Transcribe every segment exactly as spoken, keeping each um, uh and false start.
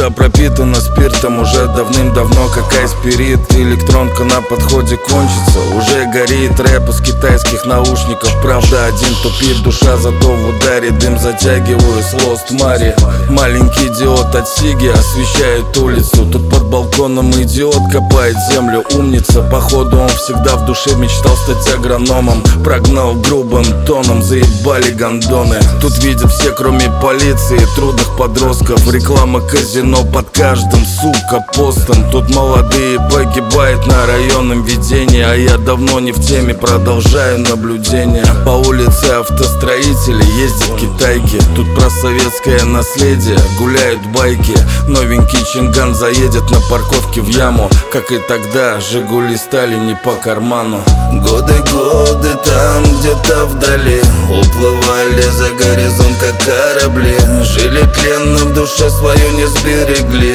Душа пропитана спиртом уже давным-давно, как айспирит. Электронка на подходе кончится, уже горит рэп из китайских наушников. Правда, один тупит, душа зато в ударе. Дым затягиваю с Lost Мари. Маленький диод от Сиги освещает улицу. Тут под балконом идиот копает землю, умница. Походу он всегда в душе мечтал стать агрономом. Прогнал грубым тоном, заебали гондоны. Тут видят все, кроме полиции, трудных подростков. Реклама казино под каждым, сука, постом. Тут молодые погибают на районном ведении, а я давно не в теме, продолжаю наблюдение. По улице автостроители ездят китайки. Тут про советское наследие гуляют байки. Новенький Чинган заедет на парковке в яму. Как и тогда, Жигули стали не по карману. Годы, годы там где-то вдали уплывали за горизонт, как корабли. Жили тленно, в душе свою не сберегли.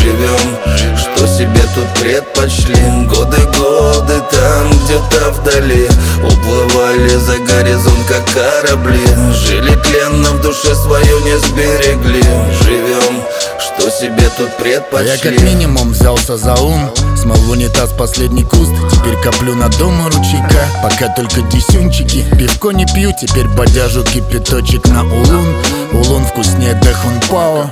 Живем, что себе тут предпочли. Годы, годы там где-то вдали уплывали за горизонт, как корабли. Жили тленно, в душе свою не сберегли. Живем, что себе тут предпочли. А я как минимум взялся за ум. Смыл в унитаз последний куст. Теперь коплю на дом у ручейка. Пока только десюнчики. Пивко не пью, теперь бодяжу кипяточек на улун. Улун вкуснее Дэхун Пао.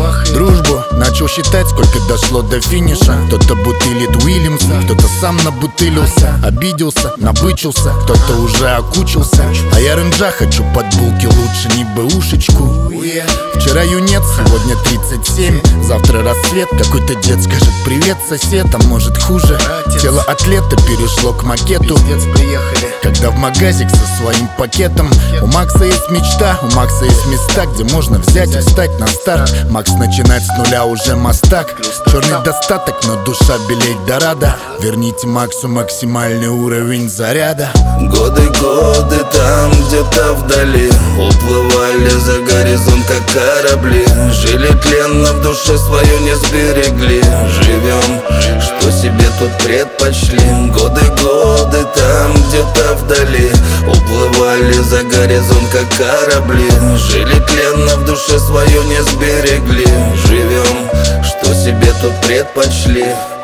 Дружбу начал считать, сколько дошло до финиша. Кто-то бутылит Уильямса, кто-то сам набутылился. Обиделся, набычился, кто-то уже окучился. А я рынджа хочу под булки, лучше не бэушечку. Вчера юнец, сегодня тридцать семь. Завтра рассвет, какой-то дед скажет привет, сосед, а может хуже. Тело атлета перешло к макету. Когда в магазик со своим пакетом. У Макса есть мечта, у Макса есть места, где можно взять и встать на старт. Макс начинает с нуля, уже мастак. Черный достаток, но душа белеет до рада. Верните Максу максимальный уровень заряда. Годы, годы там где-то вдали уплывали за горизонт, как корабли. Жили тленно, в душе свою не сберегли. Живем, что себе тут предпочли. Годы, годы там где-то вдали уплывали за горизонт, как корабли. Жили тленно, в душе свою не сберегли. Живем, что себе тут предпочли.